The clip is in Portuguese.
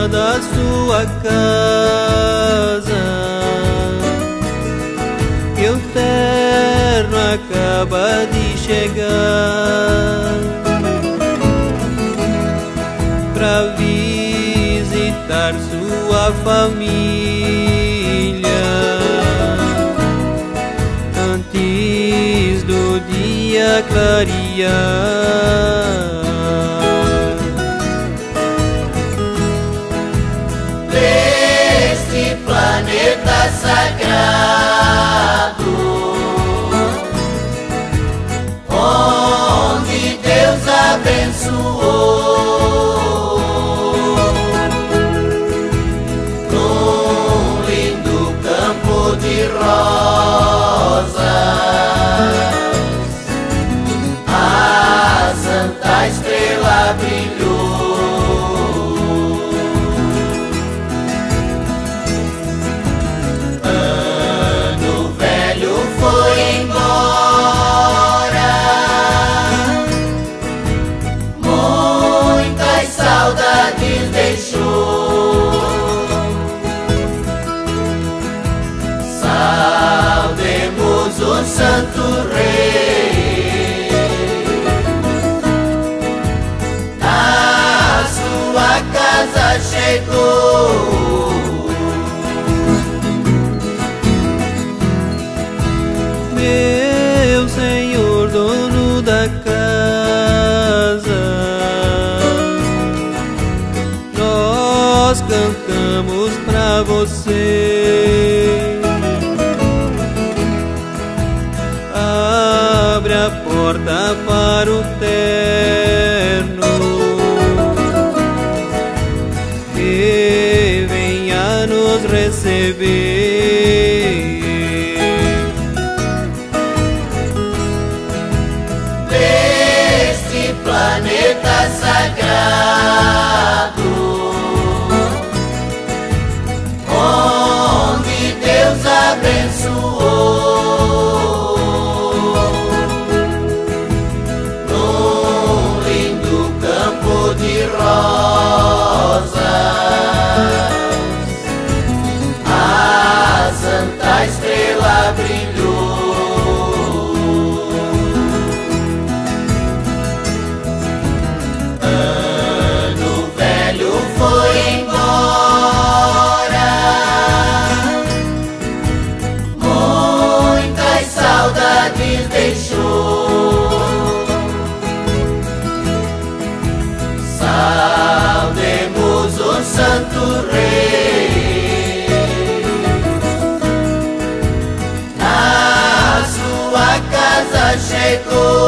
da sua casa, que o terno acaba de chegar pra visitar sua família antes do dia clarear. Neste planeta sagrado, onde Deus abençoou, num lindo campo de rosas, a Santa Estrela brilhou. Foi embora, muitas saudades deixou. Saudemos o Santo Rei, a sua casa chegou. Meu Senhor, dono da casa, nós cantamos pra você. Abre a porta para o terno e venha nos receber. Planeta sagrado, onde Deus abençoou, num lindo campo de rosas, a Santa Estrela brilhou. Foi embora, muitas saudades deixou. Saudemos o Santo Rei, a sua casa chegou.